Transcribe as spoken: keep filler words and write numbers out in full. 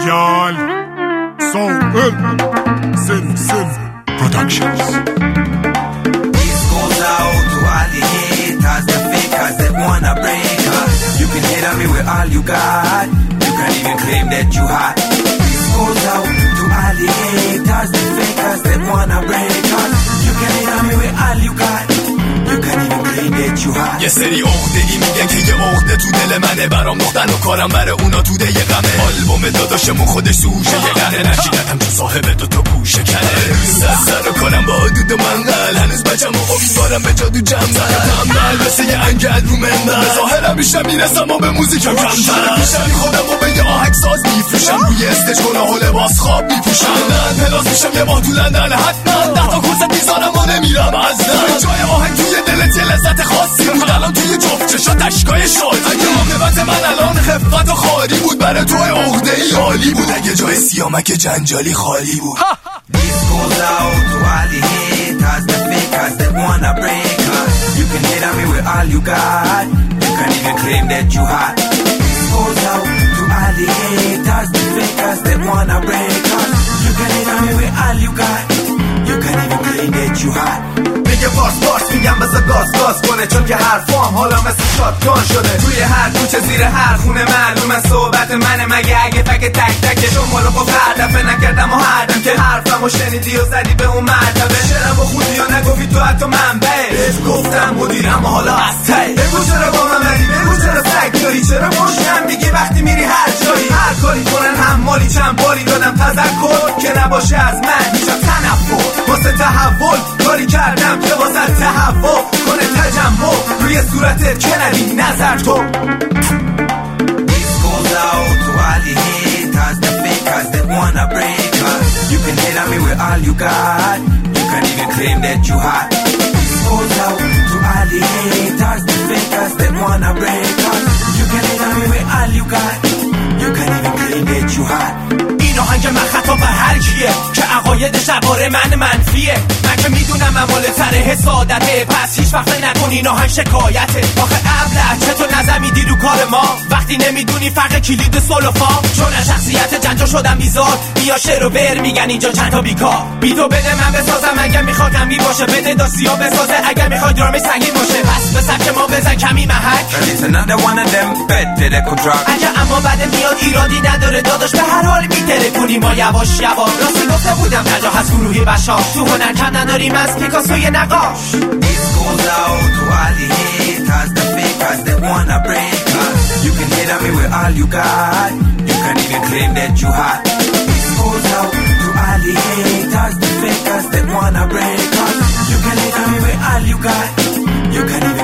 y'all. Soul Sin Sin Productions. This goes out to all the haters, the fakers that wanna break us. You can hate on me with all you got. You can't even claim that you hot. This goes out to all the haters, the fakers that wanna break us. You can hate on me with all you got. You can't even claim that you hot. یه سری عقده‌ای میگن که یه عقده تو دل منه، برام نقطن و کارم برای اونا تو ده یه غمه. آلبوم داداشمون خودش سوشه یه قهره، نشیدتم چون صاحب دو تا پوشه کنه. روز سر و کارم با حدود منقل، هنوز بچم و امیدوارم به جادو جمع زنم. تنبل مثل یه انگل رو مندل، به ظاهرم بیشتر میرسم و به موزیکم کمتر. پیشم خودم و به یه آهنگ ساز میفروشم، روی استیج گناه و لباس خواب میپوشم. من پلاس میشم یه ماه تو لندن حتما، ده تا کنسرت میذارم و نمیرم اصلا. جای آهنگ توی دلت یه لذت خاصی بود، الان توی جفت چشات اشکای شاد. اگه عاقبت من الان خفت و خاری بود، برای تو عقده‌ای عالی بود. اگه جای سیامک جنجالی خالی بود. This goes out to all the haters, the fakers that wanna break us. You can hate on me with all you got. You can't even claim that you hot. This goes out to all the haters, the fakers that wanna break us. You can hate on me with all you got. You can't even claim that you hot. میگه پارس پارس میگم بذار گاز گاز کنه، چون که حرفام حالا مثل شاتگان شده. توی هر کوچه زیر هر خونه معلومه صحبت منه، مگه اگه فک تک تک شمالو خب هر دفعه نکردم و هردم که حرفمو شنیدی و زدی به اون مرتبه. شرم و خودی و نگفتی تو حتی منبعه، بهت گفتم مدیرم و حالا از ته. بگو چرا با من مری، بگو چرا سگ داری، چرا مشکم میگی وقتی میری هر جایی. هر کاری کنن هم مالی، چند باری دادم تذکر که نباشه از من هیچ تنفر. واسه تحول کاری کردم که واسه تحول کنه تجمع روی صورتت که ندی نظر تو. This goes out to all the haters, the fakers that wanna break us. You can hate on me with all you got. You can't even claim that you hot. This goes out to all the haters, the fakers that wanna break us. You can hate on me with all you got. You can't even claim that you hot. این آهنگ من خطاب به هر کیه که عقاید شباره من منفیه. من که میدونم ممال تر حسادته، پس هیچ وقت نکن این آهنگ شکایته. آخه ابله چطور نزمیدی رو کار ما وقتی نمیدونی فرق کلید سول و فا. چون از شخصیت جنجا شدم بیزار، بیا شعر و بر میگن اینجا چند تا بیکار. بیتو بده من بسازم اگر میخواد غمی باشه، بده داسیا بسازه اگر میخواد درامش سنگین باشه. پس به سبک ما بزن کمی محک، اگه اما بعد میاد ایرادی نداره داداش، به هر حال میتره کنی ما یواش یواش. راستی گفته بودم کجا هست گروهی بشار، تو هنر کم نداریم از پیکاسوی نقاش. This goes out to all the haters, the fakers that wanna break us. You can hate on me with all you got. You can't even claim that you hot. This goes out to all the haters, the fakers that wanna break us. You can hate on me with all you got. You can't even